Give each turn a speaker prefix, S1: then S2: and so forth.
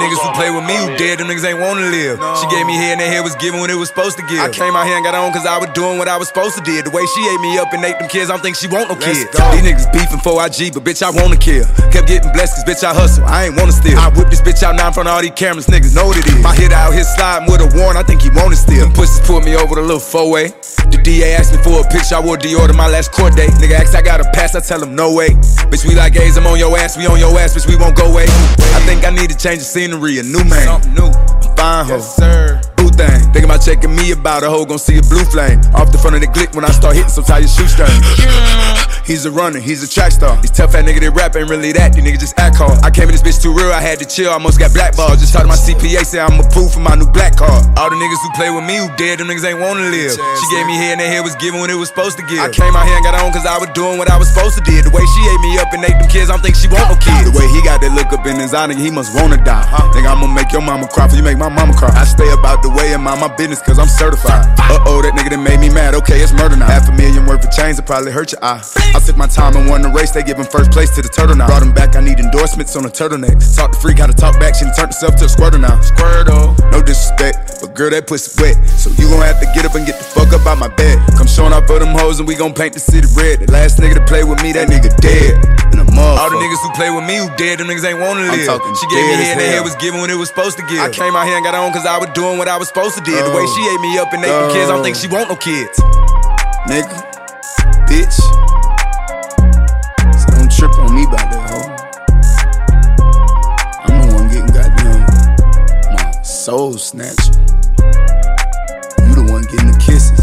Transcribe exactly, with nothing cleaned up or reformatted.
S1: niggas who play with me who dead, them niggas ain't wanna live. She gave me head and that head was given when it was supposed to give. I came out here and got on cause I was doing what I was supposed to did. The way she ate me up and ate them kids, I don't think she want no kids. These niggas beefing for I G, but bitch, I wanna kill. Kept getting blessed cause bitch, I hustle, I ain't wanna steal. I whip this bitch out now in front of all these cameras, niggas know what it is. My hit out here sliding with a warrant, I think he want it still. Them pussies pulled me over the little four-way. The D A asked me for a picture, I wore Dior to my last court date. Nigga asked I got a pass, I tell him no way. Bitch, we like A's, I'm on your ass, we on your ass, bitch, we won't go away. I think I need to change the scenery, a new man. Something new, I'm fine ho, yes, sir. Boo thing, thinking about checking me about a hoe, gon' see a blue flame off the front of the glick when I start hitting some tie your shoestrings. He's a runner, he's a track star. These tough ass nigga that rap ain't really that, these niggas just act hard. I came in this bitch too real, I had to chill, almost got blackballed. Just talked to my C P A, say I'm approved for my new black card. All the niggas who play with me who dead, them niggas ain't wanna live. She gave me head and that head was given when it was supposed to give. I came out here and got on cause I was doing what I was supposed to did. The way she ate me up and ate them kids, I don't think she want no kids. The way he got that look up in his eye, nigga, he must wanna die. Nigga, I'ma make your mama cry for you make my mama cry. I stay about the way and mind my business cause I'm certified. Uh-oh, that nigga that made me mad, okay, it's murder now. Half a million worth of chains, it probably hurt your eye. I took my time and won the race, they giving first place to the turtle now. Brought him back, I need endorsements on the turtleneck. Talk to freak, how to talk back, she done turned herself to a squirter now. Squirtle, no disrespect, but girl, that pussy wet. So you gon' have to get up and get the fuck up out my bed. Come showing off for them hoes and we gon' paint the city red. The last nigga to play with me, that nigga dead. And a motherfucker. All the niggas who play with me who dead, them niggas ain't wanna live. She gave me head and that head was given when it was supposed to give. I came out here and got on cause I was doing what I was supposed to did. The way she ate me up and ate them kids, I don't think she want no kids. Nigga, bitch. So don't trip on me about that hoe. I'm the one getting goddamn my soul snatched. You the one getting the kisses.